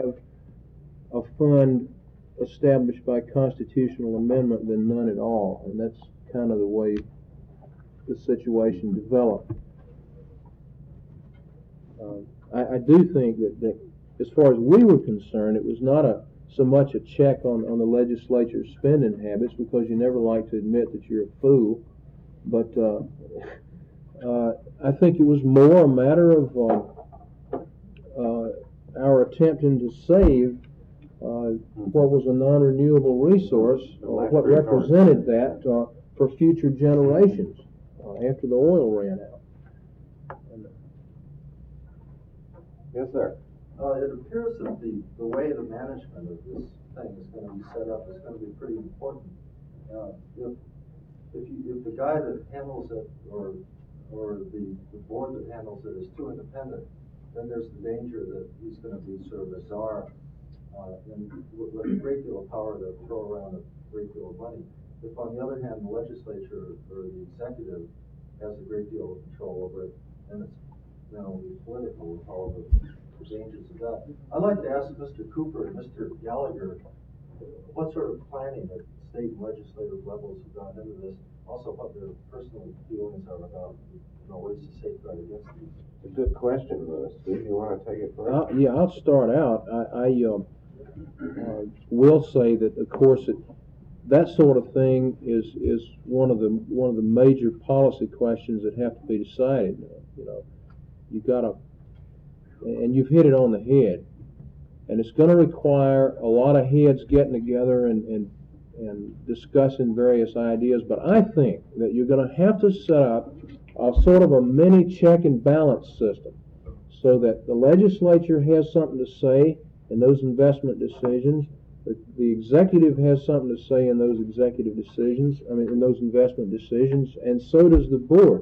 have a fund established by constitutional amendment than none at all, and that's kind of the way the situation developed. I do think that as far as we were concerned, it was not so much a check on the legislature's spending habits, because you never like to admit that you're a fool, but I think it was more a matter of our attempting to save what was a non-renewable resource, what represented that for future generations after the oil ran out. Yes, sir. It appears that the way the management of this thing is going to be set up is going to be pretty important. If the guy that handles it or the board that handles it is too independent, then there's the danger that he's going to be sort of a czar and with a great deal of power to throw around a great deal of money. If, on the other hand, the legislature or the executive has a great deal of control over it, then it's will be political with all the dangers of that. I'd like to ask Mr. Cooper and Mr. Gallagher what sort of planning at state and legislative levels have gone into this, also what their personal feelings are about ways to safeguard against these. It's a good question, Louis. Do you want to take it first? Yeah, I'll start out. I will say that, of course, that sort of thing is one of the major policy questions that have to be decided. You got to, and you've hit it on the head, and it's going to require a lot of heads getting together and discussing various ideas. But I think that you're going to have to set up a sort of a mini check and balance system, so that the legislature has something to say in those investment decisions, the executive has something to say in those executive decisions. In those investment decisions, and so does the board.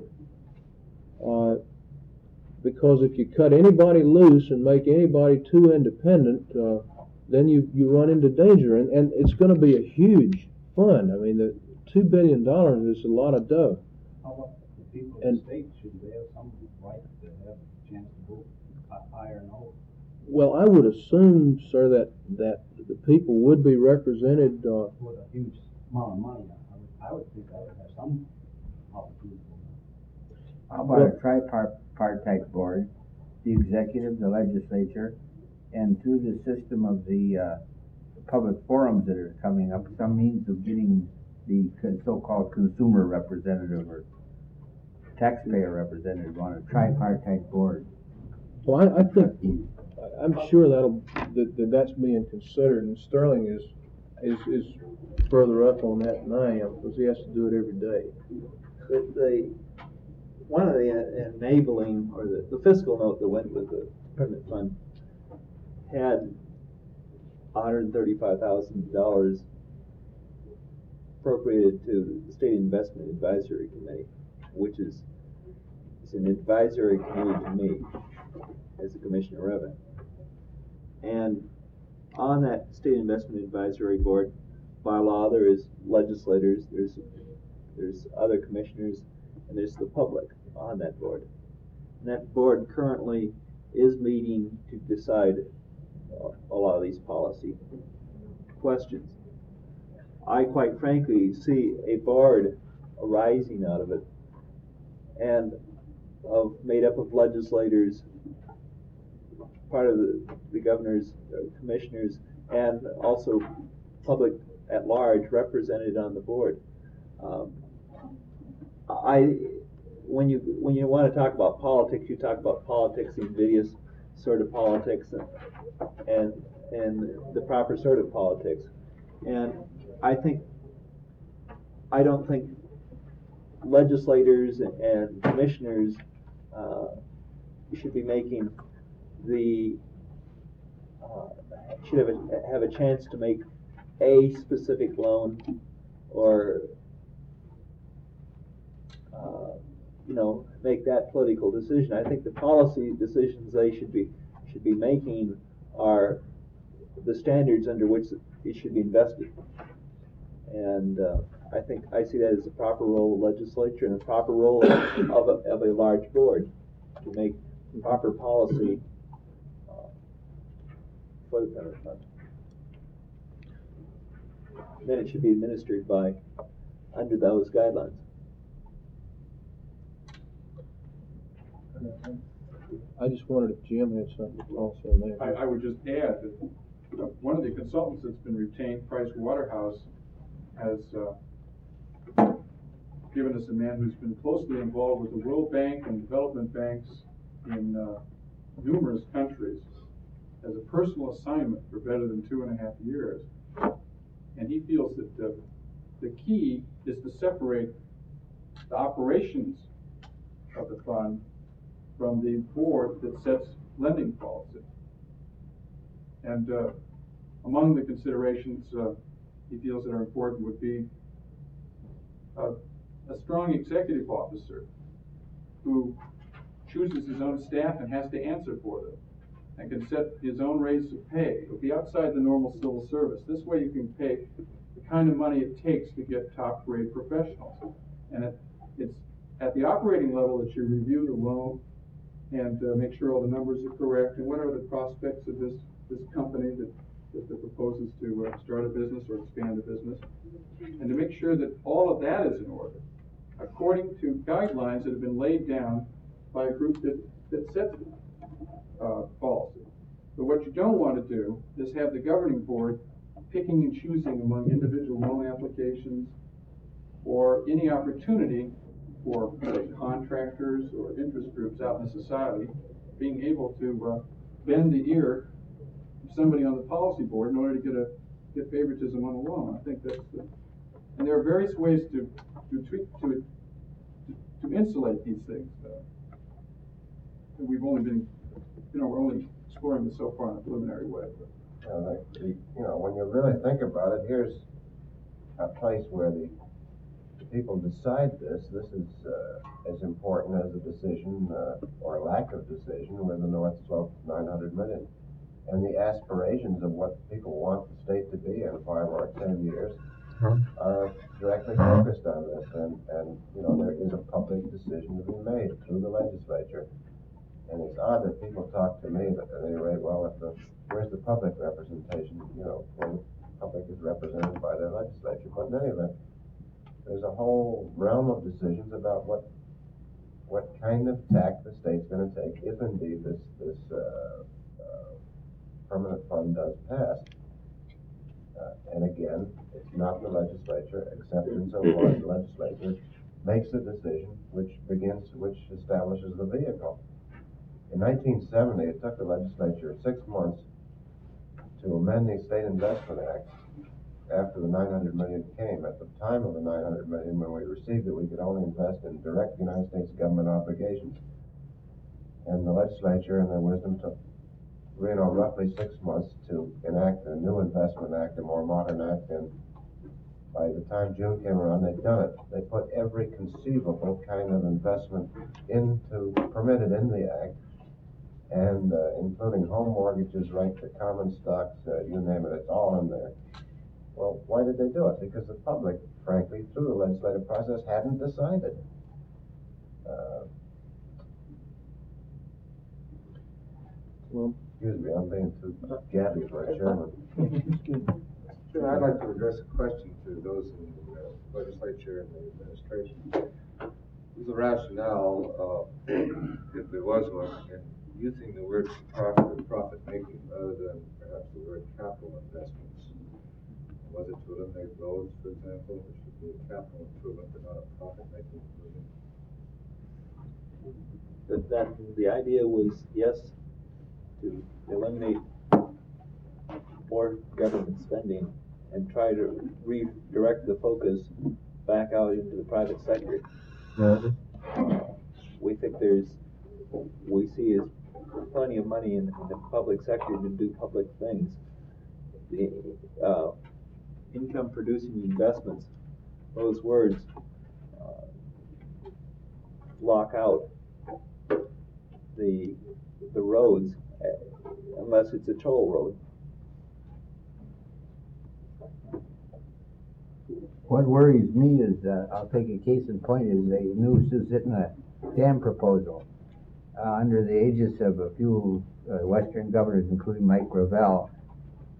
Because if you cut anybody loose and make anybody too independent, then you run into danger. And it's going to be a huge fund. The $2 billion is a lot of dough. How about the people in the state? Should they have some right to have a chance to vote higher and lower? Well, I would assume, sir, that the people would be represented. With a huge amount of money, I would think I would have some opportunity. How about a tripartite board, the executive, the legislature, and through the system of the public forums that are coming up, some means of getting the so-called consumer representative or taxpayer representative on a tripartite board? Well, I think I'm sure that's being considered, and Sterling is further up on that than I am, because he has to do it every day. One of the enabling, or the fiscal note that went with the permanent fund had $135,000 appropriated to the State Investment Advisory Committee, which is an advisory committee to me as a Commissioner of Revenue. And on that State Investment Advisory Board, by law, there is legislators, there's other commissioners, and there's the public on that board. And that board currently is meeting to decide a lot of these policy questions. I quite frankly see a board arising out of it, and made up of legislators, part of the governor's commissioners, and also public at large represented on the board. When you want to talk about politics, you talk about politics, the invidious sort of politics, and the proper sort of politics. And I don't think legislators and commissioners should be making should have a chance to make a specific loan, or make that political decision. I think the policy decisions they should be making are the standards under which it should be invested. And I think I see that as the proper role of the legislature and the proper role of a large board to make proper policy for the penalty fund. Then it should be administered under those guidelines. I just wondered if Jim had something also in there. I would just add that one of the consultants that's been retained, Price Waterhouse, has given us a man who's been closely involved with the World Bank and development banks in numerous countries as a personal assignment for better than 2.5 years. And he feels that the key is to separate the operations of the fund from the board that sets lending policy. And among the considerations he feels that are important would be a strong executive officer who chooses his own staff and has to answer for them and can set his own rates of pay. It'll be outside the normal civil service. This way you can pay the kind of money it takes to get top-grade professionals. And it's at the operating level that you review the loan and make sure all the numbers are correct, and what are the prospects of this company that proposes to start a business or expand a business, and to make sure that all of that is in order, according to guidelines that have been laid down by a group that sets policy. But what you don't want to do is have the governing board picking and choosing among individual loan applications or any opportunity for contractors or interest groups out in society being able to bend the ear of somebody on the policy board in order to get favoritism on a loan. I think that's and there are various ways to insulate these things. We've only been, we're only exploring this so far in a preliminary way. When you really think about it, here's a place where the people decide this. This is as important as a decision or lack of decision with the North Slope 900 million. And the aspirations of what people want the state to be in 5 or 10 years are directly focused on this. And there is a public decision to be made through the legislature. And it's odd that people talk to me at any rate, well, where's the public representation? When the public is represented by their legislature. But in any event, there's a whole realm of decisions about what kind of tack the state's going to take if indeed this permanent fund does pass. And again, it's not the legislature, except insofar as the legislature makes the decision which establishes the vehicle. In 1970, it took the legislature 6 months to amend the State Investment Act after the 900 million came. At the time of the 900 million, when we received it, we could only invest in direct United States government obligations. And the legislature, in their wisdom, took roughly 6 months to enact a new investment act, a more modern act, and by the time June came around, they'd done it. They put every conceivable kind of investment permitted in the act, and including home mortgages, right to common stocks, you name it, it's all in there. Well, why did they do it? Because the public, frankly, through the legislative process, hadn't decided. Excuse me, I'm being too gabby for a chairman. Sure, I'd like to address a question to those in the legislature and the administration. Is the rationale, if there was one, in using the word profit making rather than perhaps the word capital investments? Was it to eliminate roads, for example, which would be a capital improvement but not a profit making improvement? The idea was, yes, to eliminate more government spending and try to redirect the focus back out into the private sector. We think we see plenty of money in the public sector to do public things. The income producing investments, those words lock out the roads unless it's a toll road. What worries me is, I'll take a case in point, is the new Susitna Dam proposal. Under the aegis of a few Western governors, including Mike Gravel,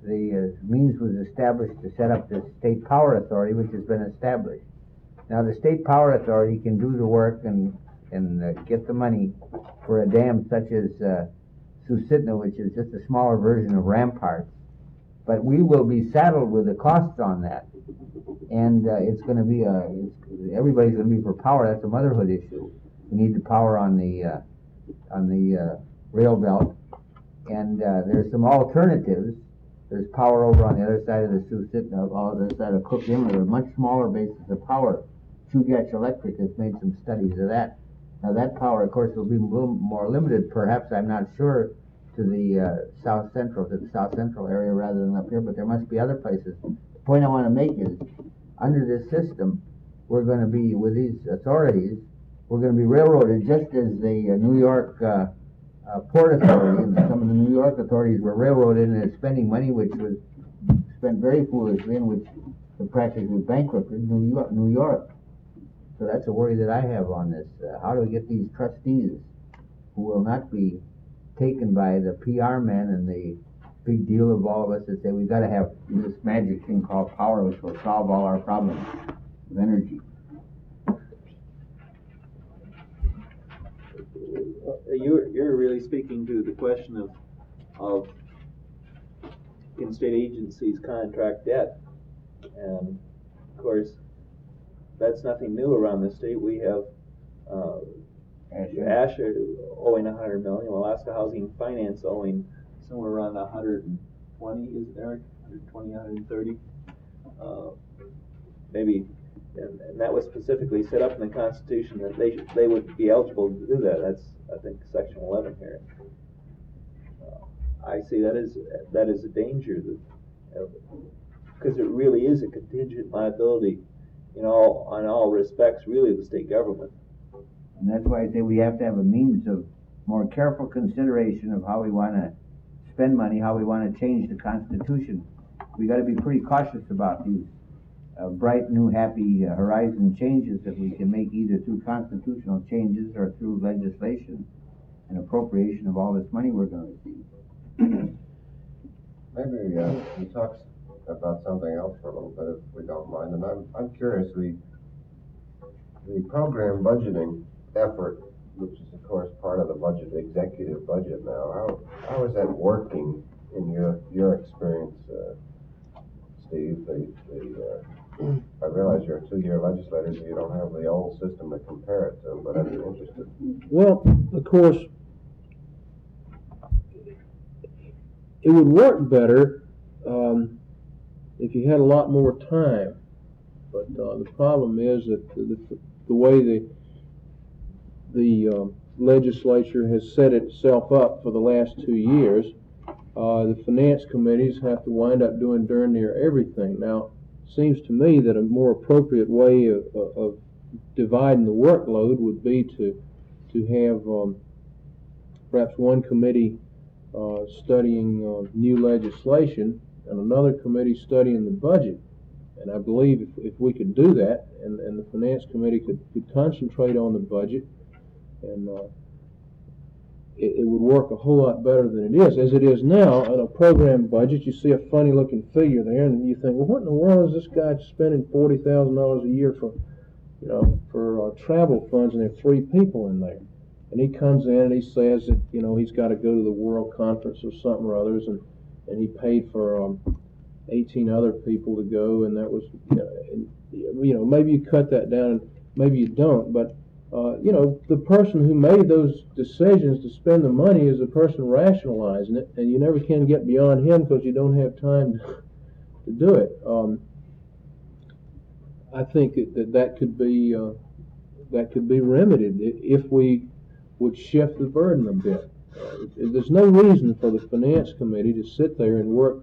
the means was established to set up the State Power Authority, which has been established. Now, the State Power Authority can do the work and get the money for a dam such as Susitna, which is just a smaller version of Rampart. But we will be saddled with the costs on that, and it's going to be everybody's going to be for power. That's a motherhood issue. We need the power on the rail belt, and there's some alternatives. There's power over on the other side of the Susitna, on the other side of Cook Inlet, a much smaller basis of power. Chugach Electric has made some studies of that. Now that power, of course, will be a little more limited, perhaps, I'm not sure, to the south central area rather than up here, but there must be other places. The point I want to make is, under this system, we're going to be, with these authorities, we're going to be railroaded just as the New York Port Authority and some of the New York authorities were railroaded and they're spending money which was spent very foolishly and which practically bankrupted New York. So that's a worry that I have on this. How do we get these trustees who will not be taken by the PR men and the big deal of all of us that say we've got to have this magic thing called power which will solve all our problems of energy? You're really speaking to the question of can state agencies contract debt, and of course that's nothing new around the state. We have Asher owing $100 million, Alaska Housing Finance owing somewhere around 120, is it, Eric? 120, 130, maybe. And that was specifically set up in the Constitution that they would be eligible to do that. That's, I think, Section 11 here. I see that is a danger, because it really is a contingent liability, on all respects, really, of the state government. And that's why I say we have to have a means of more careful consideration of how we want to spend money, how we want to change the Constitution. We got to be pretty cautious about these bright, new, happy horizon changes that we can make either through constitutional changes or through legislation and appropriation of all this money we're going to receive. Maybe we talk about something else for a little bit, if we don't mind. And I'm curious, the program budgeting effort, which is of course part of the executive budget now, how is that working in your experience, Steve? I realize you're a 2-year legislator, so you don't have the old system to compare it to, but I'd be interested. Well, of course, it would work better if you had a lot more time. But the problem is that the way the legislature has set itself up for the last 2 years, the finance committees have to wind up doing darn near everything. Now, it seems to me that a more appropriate way of dividing the workload would be to have perhaps one committee studying new legislation and another committee studying the budget. And I believe if we could do that, and the finance committee could concentrate on the budget, and it would work a whole lot better than it is. As it is now, in a program budget, you see a funny looking figure there, and you think, well, what in the world is this guy spending $40,000 a year for travel funds, and there are 3 people in there? And he comes in and he says that, he's got to go to the World Conference or something or others, and he paid for 18 other people to go, and that was, maybe you cut that down, and maybe you don't, but the person who made those decisions to spend the money is the person rationalizing it, and you never can get beyond him because you don't have time to do it. I think that could be remedied if we would shift the burden a bit. There's no reason for the finance committee to sit there and work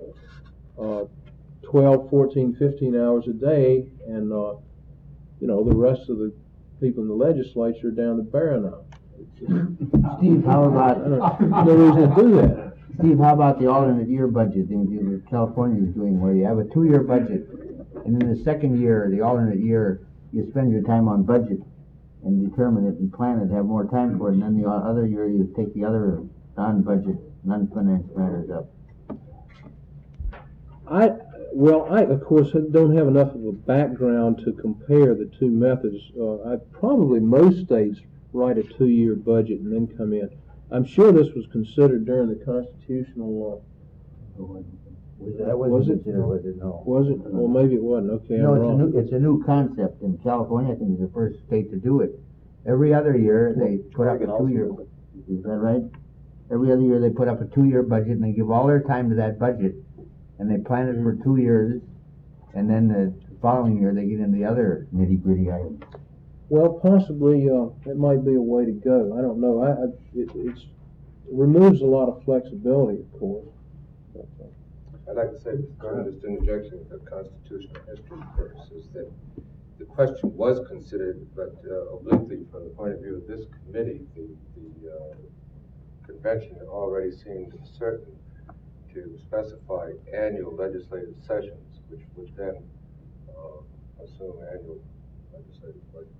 12, 14, 15 hours a day, and the rest of the people in the legislature down the barrel now. Steve, how about no reason to do that? Steve, how about the alternate year budget thing that California is doing, where you have a 2-year budget, and in the second year, the alternate year, you spend your time on budget and determine it and plan it, have more time for it, and then the other year you take the other non-budget, non-finance matters up. I of course don't have enough of a background to compare the two methods. Most states write a 2-year budget and then come in. I'm sure this was considered during the constitutional. That Was wasn't it? considered, was it? No. Was it? Well, maybe it wasn't. Okay, No, I'm wrong. it's a new concept in California. I think it's the first state to do it. Every other year, they put up a Oregon 2-year, also. is that right? Every other year, they put up a 2-year budget, and they give all their time to that budget, and they plan it for 2 years, and then the following year, they get into the other nitty-gritty items. Well, possibly it might be a way to go. I don't know. It removes a lot of flexibility, of course. But, I'd like to say, just interjection of constitutional history first, is that the question was considered, but obliquely from the point of view of this committee, the convention already seemed certain to specify annual legislative sessions, which would then assume annual legislative budgets.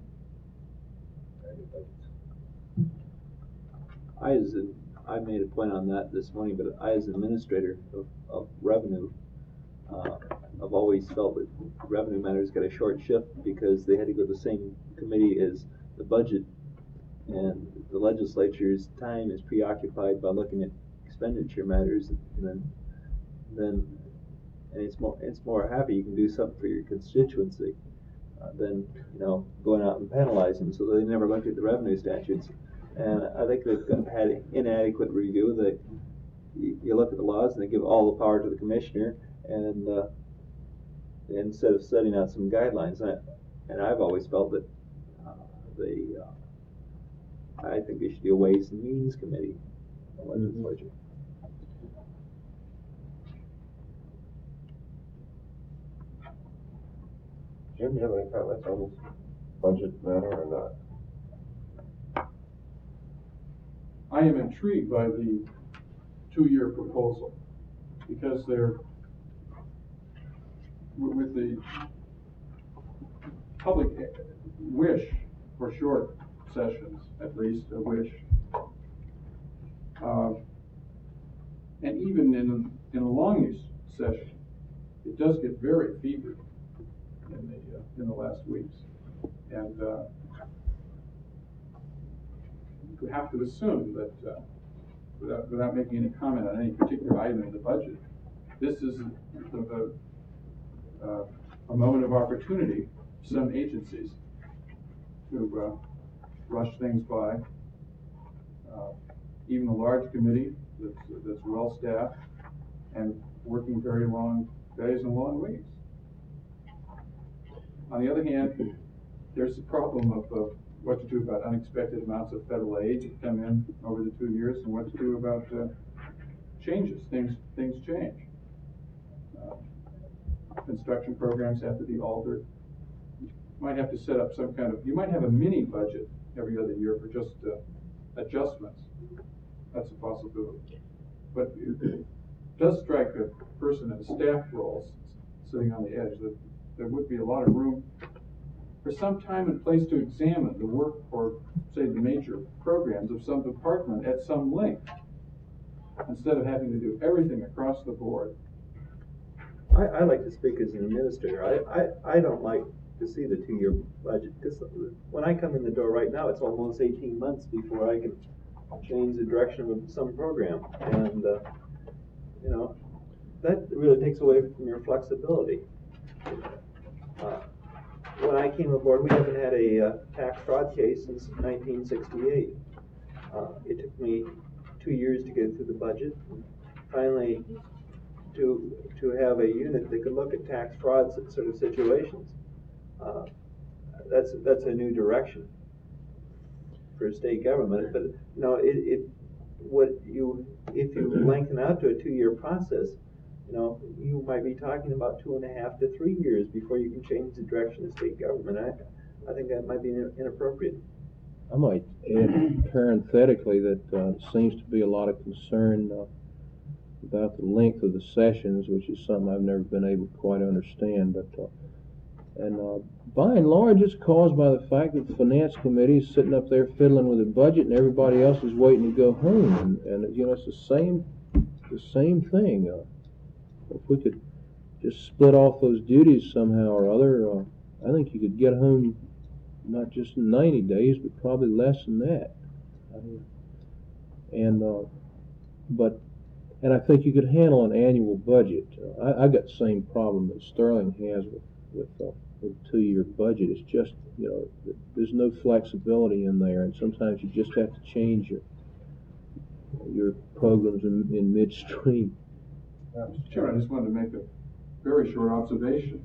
I made a point on that this morning, but I, as an administrator of revenue, I've always felt that revenue matters got a short shift because they had to go to the same committee as the budget, and the legislature's time is preoccupied by looking at expenditure matters, and it's more happy you can do something for your constituency than going out and penalizing them. So they never looked at the revenue statutes. And I think they've had inadequate review. That you look at the laws and they give all the power to the commissioner, and instead of setting out some guidelines. And I've always felt that I think there should be a Ways and Means Committee in the legislature. Jim, you have any comments on this budget matter or not? I am intrigued by the 2-year proposal because they're, with the public wish for short sessions, at least a wish, and even in a long session, it does get very fevered in the last weeks, and we have to assume that, without making any comment on any particular item in the budget, this is a moment of opportunity for some agencies to rush things by. Even a large committee that's well staffed and working very long days and long weeks. On the other hand, there's the problem of what to do about unexpected amounts of federal aid that come in over the 2 years, and what to do about changes. Things change. Construction programs have to be altered. You might have to set up some kind of, you might have a mini budget every other year for just adjustments. That's a possibility. But it does strike a person in a staff role sitting on the edge that there would be a lot of room for some time and place to examine the work or, say, the major programs of some department at some length, instead of having to do everything across the board. I like to speak as an administrator. I don't like to see the 2-year budget, because when I come in the door right now, it's almost 18 months before I can change the direction of some program, and that really takes away from your flexibility. When I came aboard, we haven't had a tax fraud case since 1968. It took me 2 years to get through the budget. Finally, to have a unit that could look at tax fraud sort of situations. That's a new direction for state government. But if you lengthen out to a 2-year process, you might be talking about 2.5 to 3 years before you can change the direction of state government. I think that might be inappropriate. I might add parenthetically that there seems to be a lot of concern about the length of the sessions, which is something I've never been able to quite understand. But by and large, it's caused by the fact that the finance committee is sitting up there fiddling with the budget, and everybody else is waiting to go home. And it's the same thing. if we could just split off those duties somehow or other, I think you could get home not just in 90 days, but probably less than that. And I think you could handle an annual budget. I got the same problem that Sterling has with a 2-year budget. It's just, there's no flexibility in there, and sometimes you just have to change your programs in midstream. Mr. Chairman, I just wanted to make a very short observation.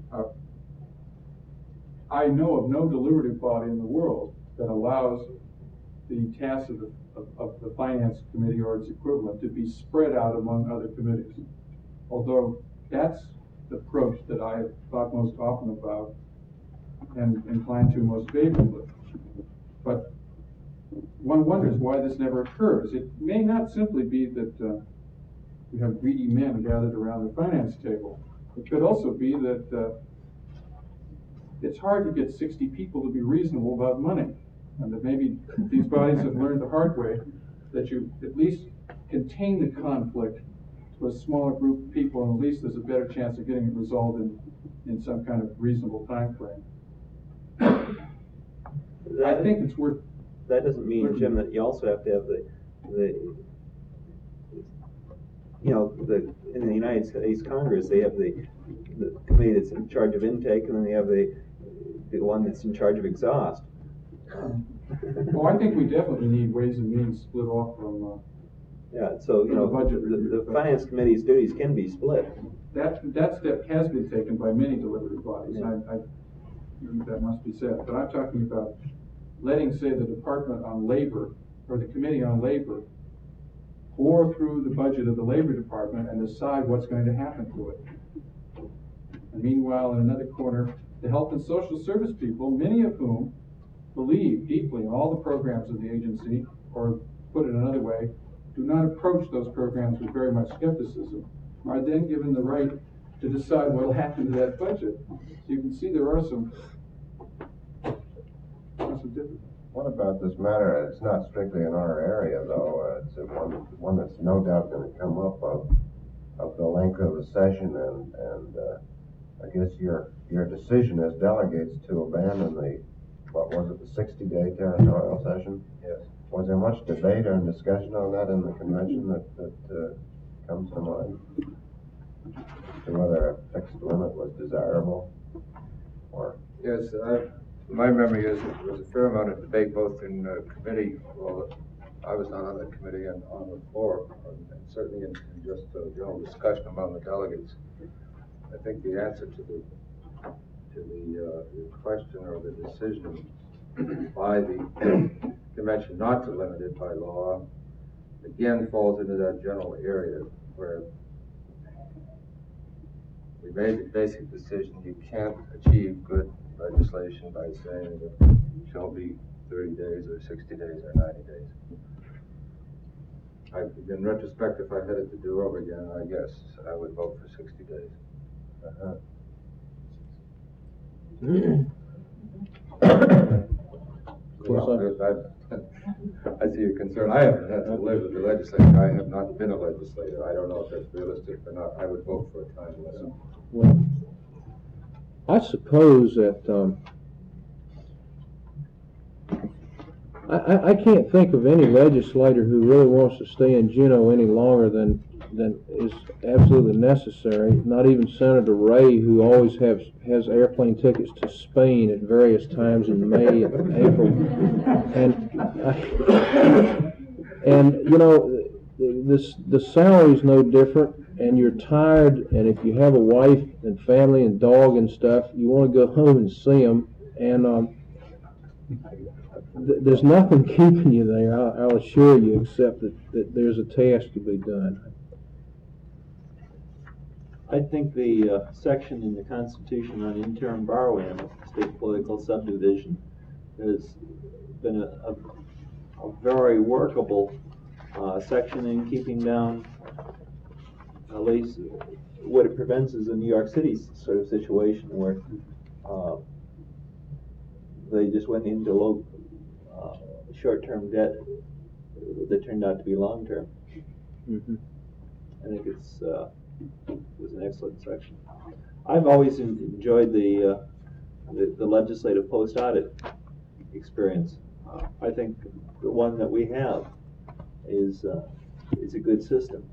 I know of no deliberative body in the world that allows the tasks of the Finance Committee or its equivalent to be spread out among other committees. Although that's the approach that I have thought most often about and inclined to most favorably. But one wonders why this never occurs. It may not simply be that we have greedy men gathered around the finance table. It could also be that it's hard to get 60 people to be reasonable about money, and that maybe these bodies have learned the hard way that you at least contain the conflict to a smaller group of people, and at least there's a better chance of getting it resolved in some kind of reasonable time frame. I think it's worth. That doesn't mean, Jim, that you also have to have in the United States Congress, they have the committee that's in charge of intake, and then they have the one that's in charge of exhaust. Well, I think we definitely need Ways and Means split off from. The Finance Committee's duties can be split. That step has been taken by many deliberative bodies. Yeah. I think that must be said. But I'm talking about letting, say, the Department on Labor or the Committee on Labor pour through the budget of the Labor Department and decide what's going to happen to it. And meanwhile, in another corner, the Health and Social Service people, many of whom believe deeply in all the programs of the agency, or put it another way, do not approach those programs with very much skepticism, are then given the right to decide what will happen to that budget. So you can see there are some differences. What about this matter? It's not strictly in our area, though. It's one that's no doubt going to come up of the length of the session, and I guess your decision as delegates to abandon the 60-day territorial session? Yes. Was there much debate and discussion on that in the convention that comes to mind? To whether a fixed limit was desirable, or? Yes, my memory is there was a fair amount of debate both in committee. Well, I was not on the committee and on the floor, and certainly in just general discussion among the delegates. I think the answer to the question or the decision by the convention not to limit it by law again falls into that general area where we made the basic decision you can't achieve good legislation by saying it shall be 30 days or 60 days or 90 days. In retrospect, if I had it to do over again, I guess I would vote for 60 days. I see your concern. I haven't had to live with the legislature. I have not been a legislator. I don't know if that's realistic or not. I would vote for a time limit. Well, I suppose that I can't think of any legislator who really wants to stay in Juneau any longer than is absolutely necessary. Not even Senator Ray, who always has airplane tickets to Spain at various times in May and April. And the salary's no different, and you're tired, and if you have a wife and family and dog and stuff, you want to go home and see them, and there's nothing keeping you there, I'll assure you, except that there's a task to be done. I think the section in the Constitution on interim borrowing of state political subdivision has been a very workable section in keeping down, at least what it prevents is a New York City sort of situation where they just went into low short-term debt that turned out to be long-term. Mm-hmm. I think it's was an excellent section. I've always enjoyed the legislative post-audit experience. I think the one that we have is a good system.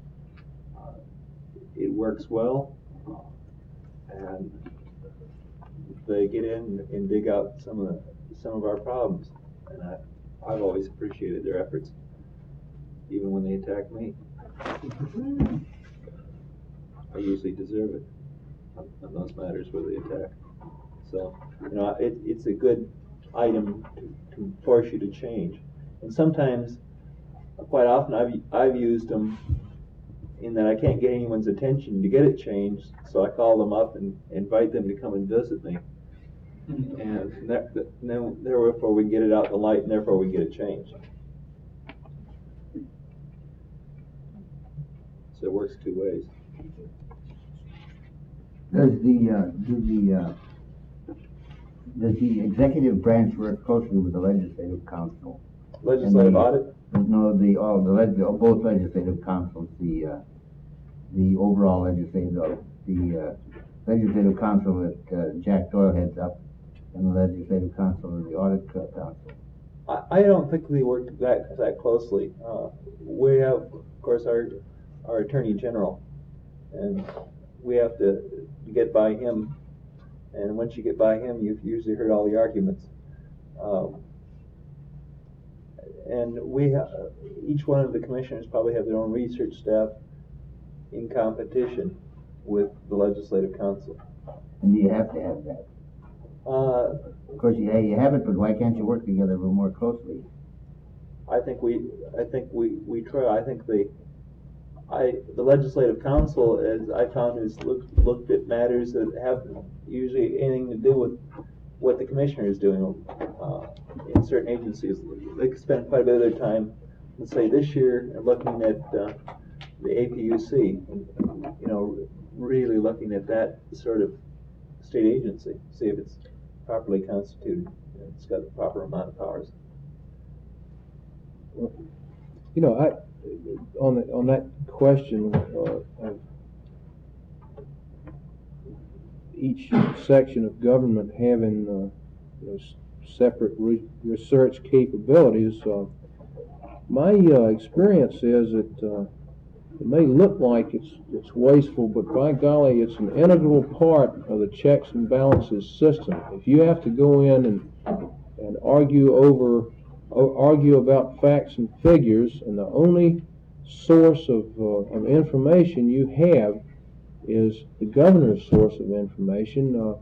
It works well, and they get in and dig out some of our problems, and I've always appreciated their efforts, even when they attack me. I usually deserve it on those matters where they attack. So, it's a good item to force you to change. And sometimes, quite often, I've used them in that I can't get anyone's attention to get it changed, so I call them up and invite them to come and visit me. And then therefore we get it out in the light, and therefore we get it changed. So it works two ways. Does the executive branch work closely with the legislative council? Legislative audit? No, both legislative councils, the overall legislative council that Jack Doyle heads up, and the legislative council of the audit council. I don't think we work that closely. We have, of course, our Attorney General, and we have to get by him. And once you get by him, you've usually heard all the arguments. And each one of the commissioners probably have their own research staff in competition with the legislative council. And do you have to have that? Of course, you have it, but why can't you work together a little more closely? I think we try. I think the legislative council, as I found, has looked at matters that have usually anything to do with what the commissioner is doing in certain agencies. They could spend quite a bit of their time, let's say this year, looking at the APUC, really looking at that sort of state agency, see if it's properly constituted and it's got the proper amount of powers. On that question of each section of government having separate research capabilities, my experience is that it may look like it's wasteful, but by golly, it's an integral part of the checks and balances system. If you have to go in and argue about facts and figures, and the only source of information you have is the governor's source of information,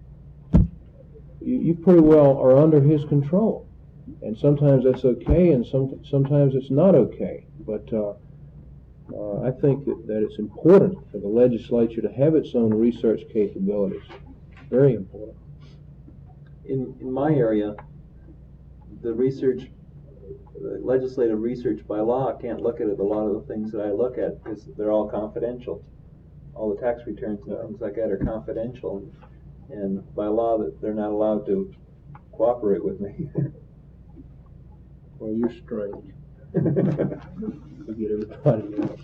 you pretty well are under his control. And sometimes that's okay, and sometimes it's not okay. But I think that it's important for the legislature to have its own research capabilities. Very important. In my area, the legislative research by law can't look at a lot of the things that I look at because they're all confidential. All the tax returns and things like that are confidential, and by law that they're not allowed to cooperate with me. Well, you're strange. You get everybody else.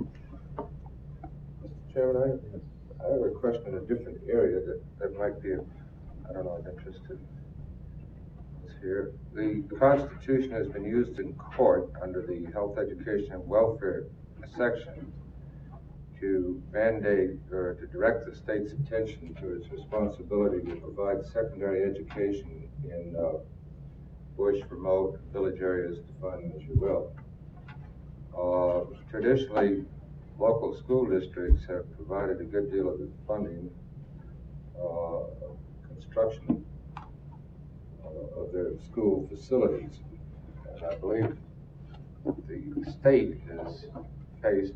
Mr. Chairman, I have a question in a different area that might be of interest to us here. The Constitution has been used in court under the Health, Education, and Welfare section to mandate or to direct the state's attention to its responsibility to provide secondary education in bush, remote, village areas, define them as you will. Traditionally, local school districts have provided a good deal of the funding construction of their school facilities. And I believe the state is faced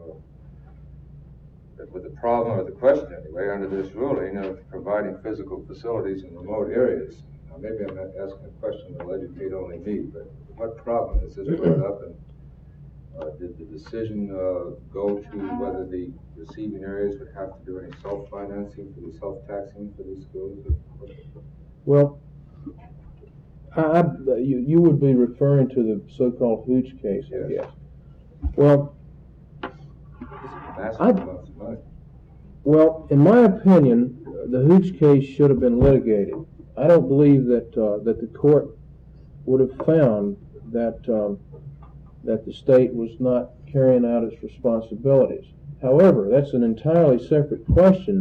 with the problem, or the question anyway, under this ruling of providing physical facilities in remote areas. Now, maybe I'm not asking a question that will educate only me, but what problem has this brought up, and did the decision go to whether the receiving areas would have to do any self-financing for the self-taxing for these schools? Well, you would be referring to the so-called Hooch case, I guess. Well, massive amounts of money. Well, in my opinion, the Hooch case should have been litigated. I don't believe that that the court would have found that that the state was not carrying out its responsibilities. However, that's an entirely separate question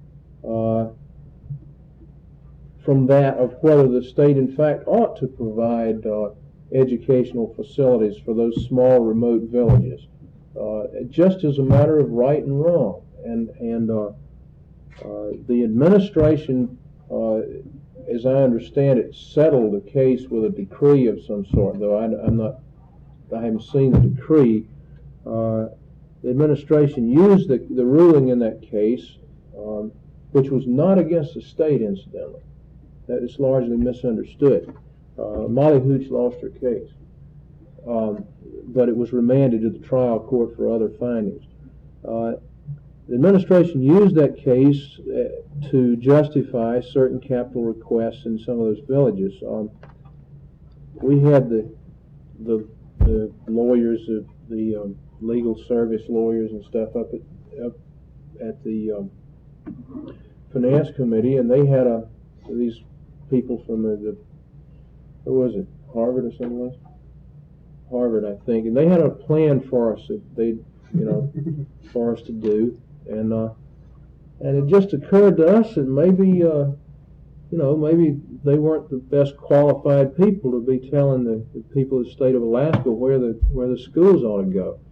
from that of whether the state, in fact, ought to provide educational facilities for those small, remote villages, just as a matter of right and wrong. And the administration, as I understand it, settled the case with a decree of some sort, though I haven't seen the decree. The administration used the ruling in that case, which was not against the state, incidentally. That is largely misunderstood. Molly Hooch lost her case, but it was remanded to the trial court for other findings. The administration used that case to justify certain capital requests in some of those villages. We had the lawyers, the legal service lawyers and stuff up at the finance committee, and they had these people from who was it, Harvard or something else? Harvard, I think, and they had a plan for us that for us to do, and it just occurred to us that maybe maybe they weren't the best qualified people to be telling the people of the state of Alaska where the schools ought to go.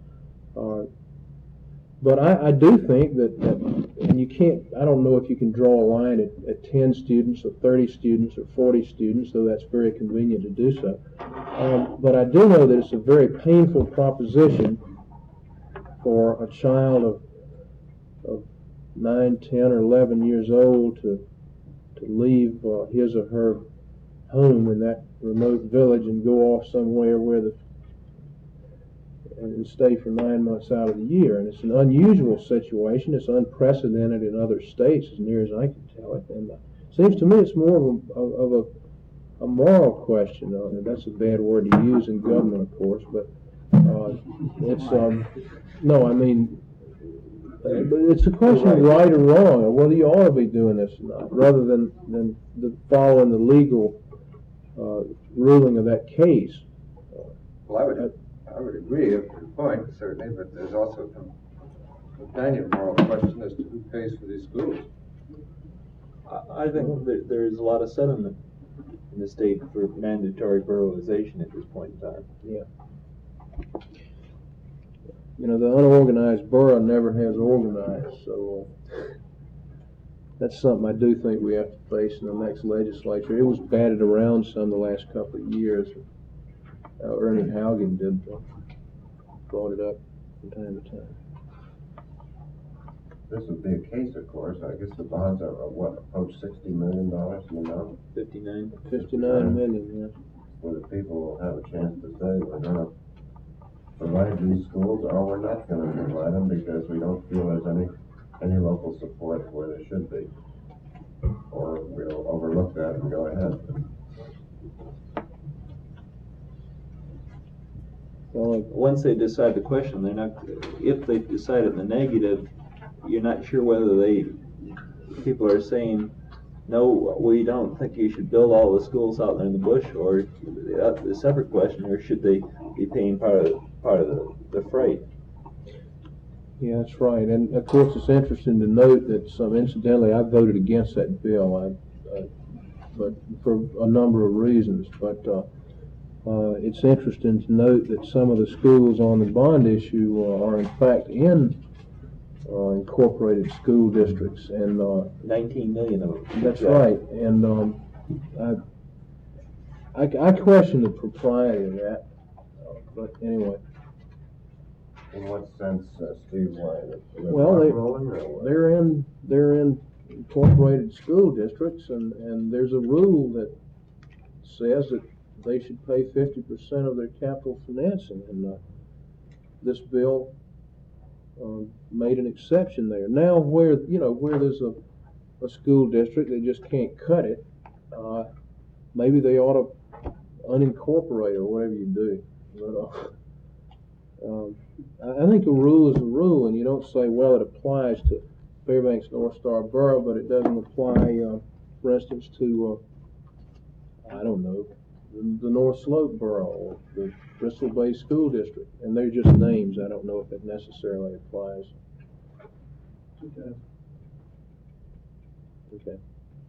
But I do think that and you can't, I don't know if you can draw a line at 10 students or 30 students or 40 students, though that's very convenient to do so. But I do know that it's a very painful proposition for a child of 9, 10, or 11 years old to leave his or her home in that remote village and go off somewhere and stay for 9 months out of the year. And it's an unusual situation. It's unprecedented in other states, as near as I can tell it. And it seems to me it's more of a moral question. That's a bad word to use in government, of course, but it's no, I mean, it's a question of right or wrong, or whether you ought to be doing this or not, rather than following the legal ruling of that case. Well, I would agree up to the point, certainly, but there's also some companion moral question as to who pays for these schools. I think there is a lot of sentiment in the state for mandatory boroughization at this point in time. Yeah. The unorganized borough never has organized, so that's something I do think we have to face in the next legislature. It was batted around some the last couple of years. Ernie Haugen brought it up from time to time. This would be a case, of course. I guess the bonds are approach $60 million, 59 million, yeah. Where the people will have a chance to say we're going to provide these schools, or we're not going to provide them because we don't feel there's any local support where there should be, or we'll overlook that and go ahead. Well, once they decide the question, they're not. If they decide in the negative, you're not sure whether people are saying, no, we don't think you should build all the schools out there in the bush, or the separate question, or should they be paying part of the freight? yeah, that's right. And of course, it's interesting to note that incidentally, I voted against that bill, but for a number of reasons. But it's interesting to note that some of the schools on the bond issue are in fact in incorporated school districts, and 19 million of them. that's right. And I question the propriety of that. But anyway, In what sense, Steve? Why? Well, they're in incorporated school districts, and there's a rule that says that they should pay 50% of their capital financing, and this bill made an exception there. Now, where there's a school district that just can't cut it, maybe they ought to unincorporate or whatever you do. But I think a rule is a rule, and you don't say, well, it applies to Fairbanks North Star Borough, but it doesn't apply, for instance, to, I don't know, the North Slope Borough or the Bristol Bay School District. And they're just names. I don't know if it necessarily applies. Okay. Okay.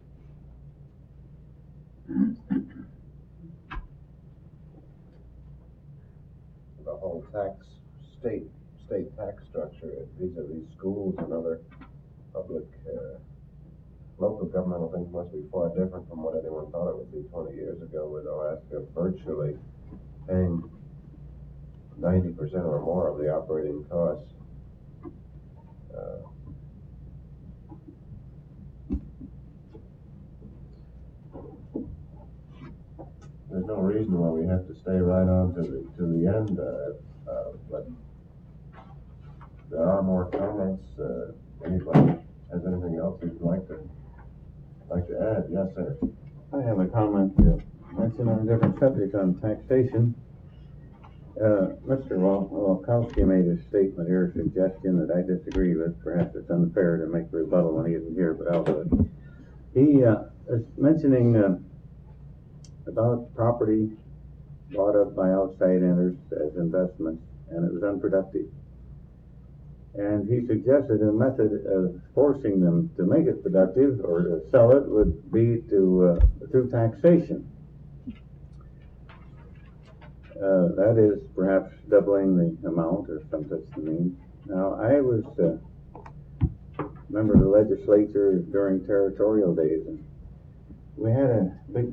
The whole state tax structure vis-a-vis schools and other public, local governmental things must be far different from what anyone thought it would be 20 years ago, with Alaska virtually paying 90% or more of the operating costs. There's no reason why we have to stay right on to the end, but there are more comments. Anybody has anything else you'd like to add? Yes, sir. I have a comment to mention on a different subject on taxation. Mr. Walkowski made a statement here, a suggestion that I disagree with. Perhaps it's unfair to make a rebuttal when he isn't here, but I'll do it. He is mentioning about property bought up by outside entities as investments, and it was unproductive. And he suggested a method of forcing them to make it productive or to sell it would be to through taxation. That is perhaps doubling the amount or some such thing. Now, I was member of the legislature during territorial days, and we had a big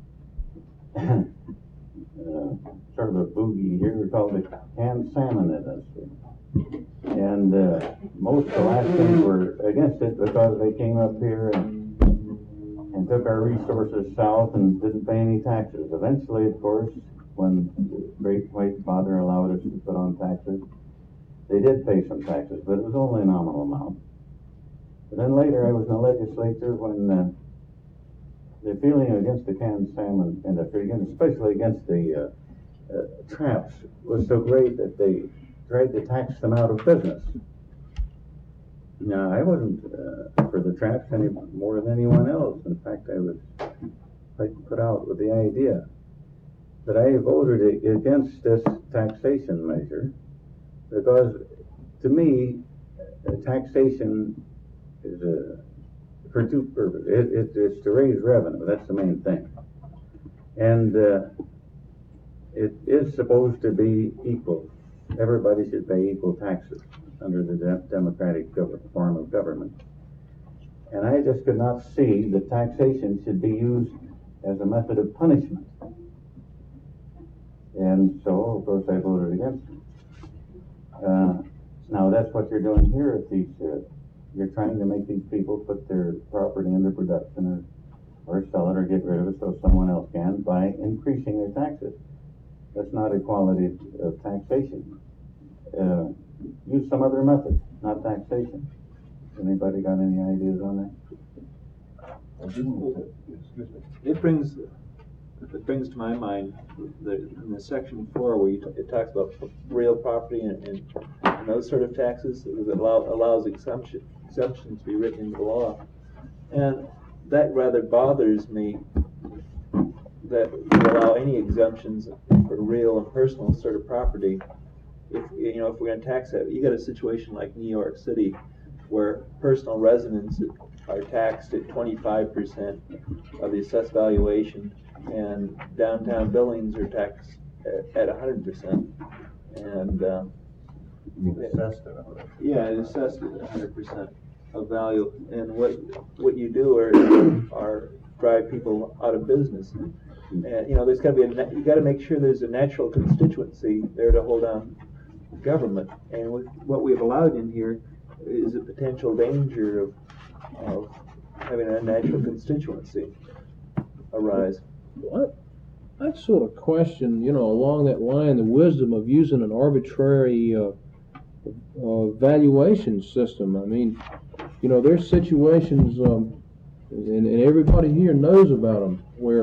sort of a boogie here. We called it canned salmon industry. And most Alaskans were against it because they came up here and took our resources south and didn't pay any taxes. Eventually, of course, when the Great White Father allowed us to put on taxes, they did pay some taxes, but it was only a nominal amount. But then later, I was in the legislature when the feeling against the canned salmon industry, and especially against the traps, was so great that they tried to tax them out of business. Now, I wasn't for the traps any more than anyone else. In fact, I was put out with the idea. But I voted against this taxation measure because, to me, taxation is for two purposes. It's to raise revenue. That's the main thing. And it is supposed to be equal. Everybody should pay equal taxes under the democratic form of government. And I just could not see that taxation should be used as a method of punishment. And so, of course, I voted against it. Now, that's what you're doing here at these, you're trying to make these people put their property into production or sell it or get rid of it so someone else can by increasing their taxes. That's not equality of taxation. Use some other method, not taxation. Anybody got any ideas on that? It brings to my mind in the section 4 where it talks about real property and those sort of taxes. It allows exemptions to be written into the law, and that rather bothers me. That you allow any exemptions for real and personal sort of property. If we're going to tax that, you got a situation like New York City, where personal residents are taxed at 25% of the assessed valuation, and downtown buildings are taxed at 100%. And assessed at 100%. Yeah, it's assessed at 100% of value. And what you do are drive people out of business. And there's got to be you got to make sure there's a natural constituency there to hold on government. And with what we've allowed in here is a potential danger of having a natural constituency arise. I'd sort of question, along that line, the wisdom of using an arbitrary valuation system. I mean, there's situations, and everybody here knows about them, where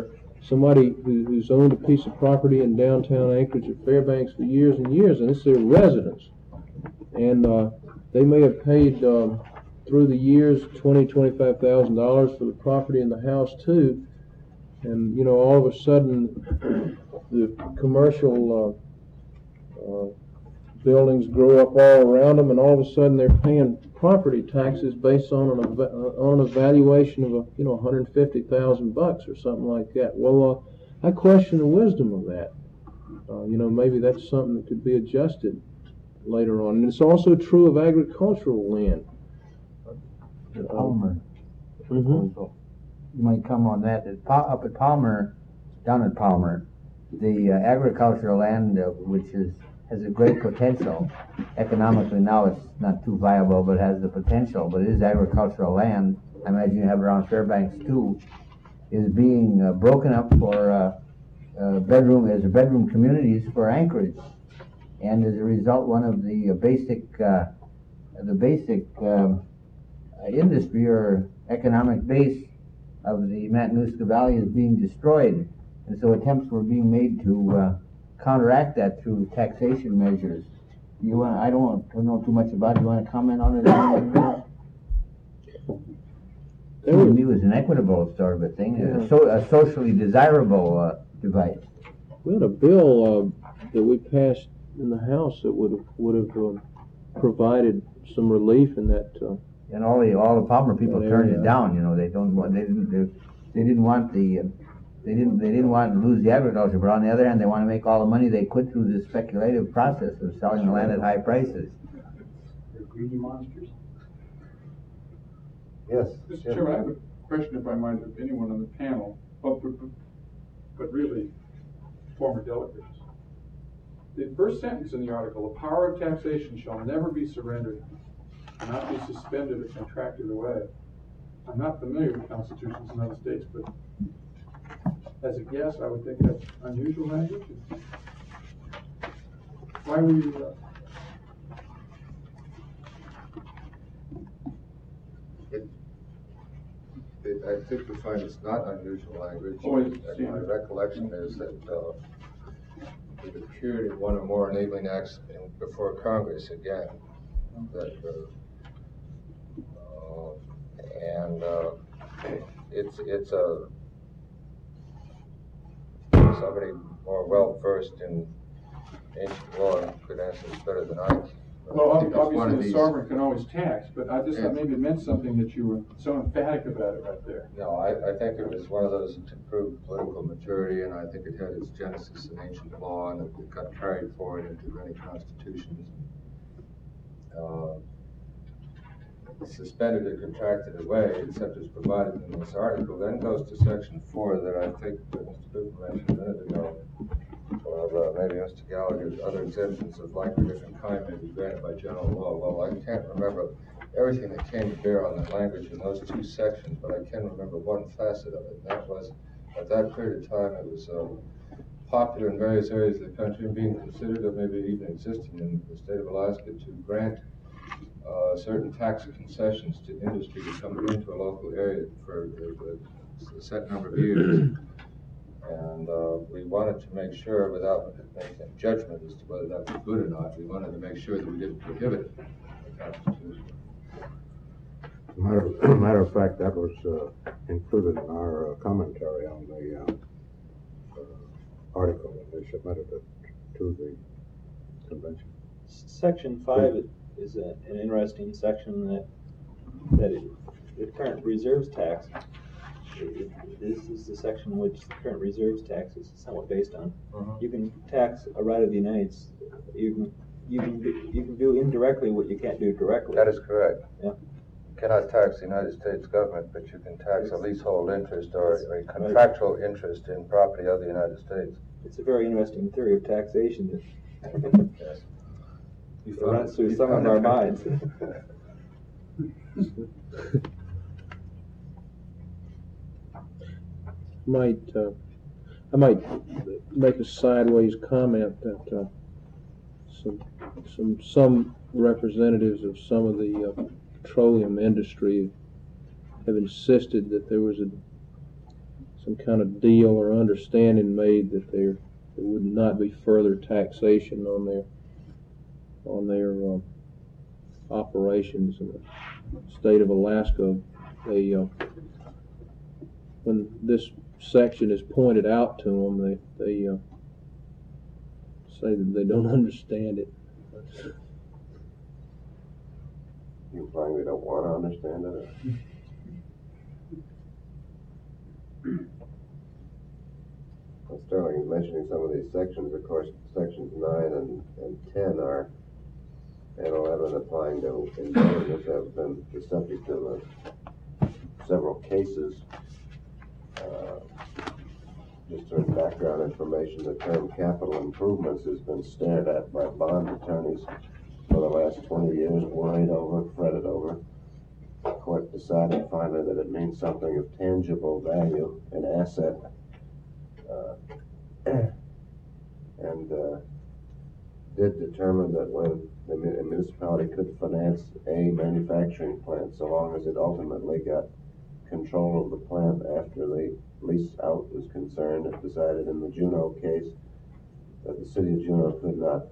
somebody who's owned a piece of property in downtown Anchorage or Fairbanks for years and years, and it's their residence. And they may have paid through the years $20,000-$25,000 for the property and the house too. And you know, all of a sudden, the commercial buildings grow up all around them, and all of a sudden they're paying property taxes based on a valuation of $150,000 or something like that. Well, I question the wisdom of that. You know, maybe that's something that could be adjusted later on. And it's also true of agricultural land. Palmer. Mhm. You might come on that. Up at Palmer, down at Palmer, the agricultural land, which has a great potential. Economically now it's not too viable, but has the potential. But it is agricultural land. I imagine you have around Fairbanks too. Is being broken up for bedroom communities for Anchorage, and as a result, one of the basic industry or economic base of the Matanuska Valley is being destroyed, and so attempts were being made to counteract that through taxation measures. I don't know too much about it. You want to comment on it? It to me was an equitable sort of a thing, a socially desirable device. We had a bill that we passed in the House that would have provided some relief in that. And all the Palmer people turned it down. You know, they didn't want to lose the agriculture, but on the other hand, they want to make all the money they could through this speculative process of selling the land at high prices. They're greedy monsters. Yes. Mr. Chairman, I have a question, if I might, of anyone on the panel, but really former delegates. The first sentence in the article, the power of taxation shall never be surrendered, not be suspended or contracted away. I'm not familiar with constitutions in other states, but as a guess, I would think that's unusual language. Why were you... I think we find it's not unusual language. And my recollection is that it appeared in one or more enabling acts before Congress again. It's somebody more well versed in ancient law could answer this better than I can. Well, obviously the sovereign can always tax, but I just thought maybe it meant something that you were so emphatic about it right there. No, I think it was one of those to prove political maturity, and I think it had its genesis in ancient law, and it got carried forward into many constitutions. Suspended or contracted away, except as provided in this article, then goes to section 4 that I think Mr. Cooper mentioned a minute ago. Maybe Mr. Gallagher's other exemptions of like or different kind may be granted by general law. Well, I can't remember everything that came to bear on that language in those two sections, but I can remember one facet of it, and that was, at that period of time, it was popular in various areas of the country and being considered, or maybe even existing in the state of Alaska, to grant certain tax concessions to industry to come into a local area for a set number of years. And we wanted to make sure, without making a judgment as to whether that was good or not, we wanted to make sure that we didn't prohibit it in the Constitution. Matter of fact, that was included in our commentary on the article that we submitted to the convention. Section 5 is an interesting section that the current reserves tax. This is the section in which the current reserves tax is somewhat based on. You can tax a right of the United States. You can do indirectly what you can't do directly. That is correct. Yeah. You cannot tax the United States government, but you can tax a leasehold interest or a contractual interest in property of the United States. It's a very interesting theory of taxation Yes. that runs through some of our minds. I might make a sideways comment that some representatives of some of the petroleum industry have insisted that there was some kind of deal or understanding made that there would not be further taxation on their operations in the state of Alaska. They when this section is pointed out to them, they say that they don't understand it. You implying they don't want to understand it? Well, Sterling is mentioning some of these sections. Of course, sections 9 and 10 are, and 11 applying to indebtedness, have been the subject of several cases. Just sort of background information, the term capital improvements has been stared at by bond attorneys for the last 20 years, worried over, fretted over. The court decided finally that it means something of tangible value, an asset, and did determine that when the municipality could finance a manufacturing plant, so long as it ultimately got control of the plant after the lease out was concerned, it decided in the Juneau case that the city of Juneau could not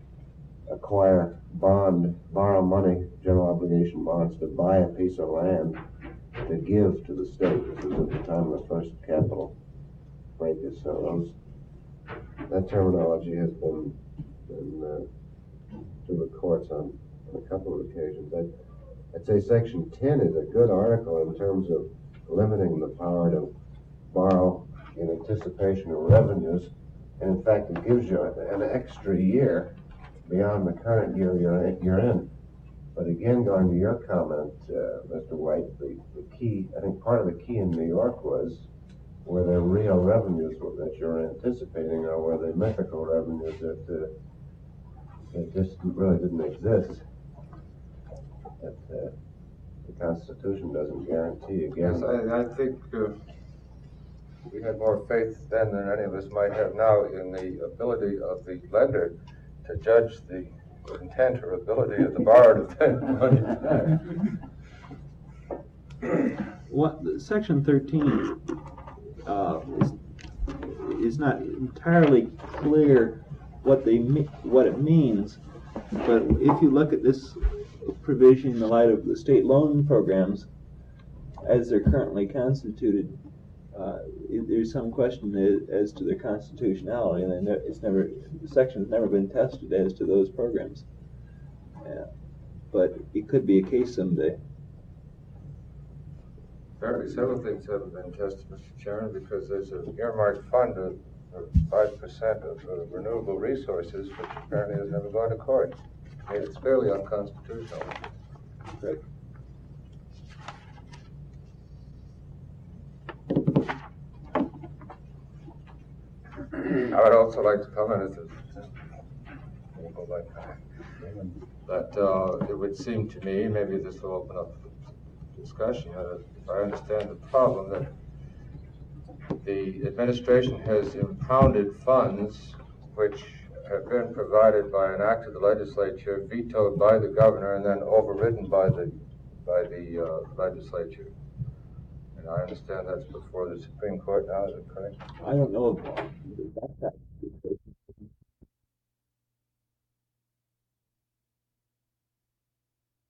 borrow money, general obligation bonds, to buy a piece of land to give to the state. This was at the time of the first capital breakage. So that terminology has been to the courts on a couple of occasions. I'd say Section 10 is a good article in terms of limiting the power to borrow in anticipation of revenues. And in fact, it gives you an extra year beyond the current year you're in. But again, going to your comment, Mr. White, the key, I think part of the key in New York was, were there real revenues that you're anticipating, or were they mythical revenues that just really didn't exist? That the Constitution doesn't guarantee again. Yes, I think we had more faith then than any of us might have now in the ability of the lender to judge the intent or ability of the borrower to pay money. Section 13 is not entirely clear what it means, but if you look at this provision in the light of the state loan programs as they're currently constituted, there's some question as to their constitutionality, and the section's never been tested as to those programs. But it could be a case someday. Apparently several things haven't been tested, Mr. Chairman, because there's an earmarked fund of 5% of renewable resources, which apparently has never gone to court. I mean, it's fairly unconstitutional. Right. I would also like to comment that it would seem to me, maybe this will open up discussion, if I understand the problem, that the administration has impounded funds which have been provided by an act of the legislature, vetoed by the governor, and then overridden by the legislature. And I understand that's before the Supreme Court now, is it correct? I don't know if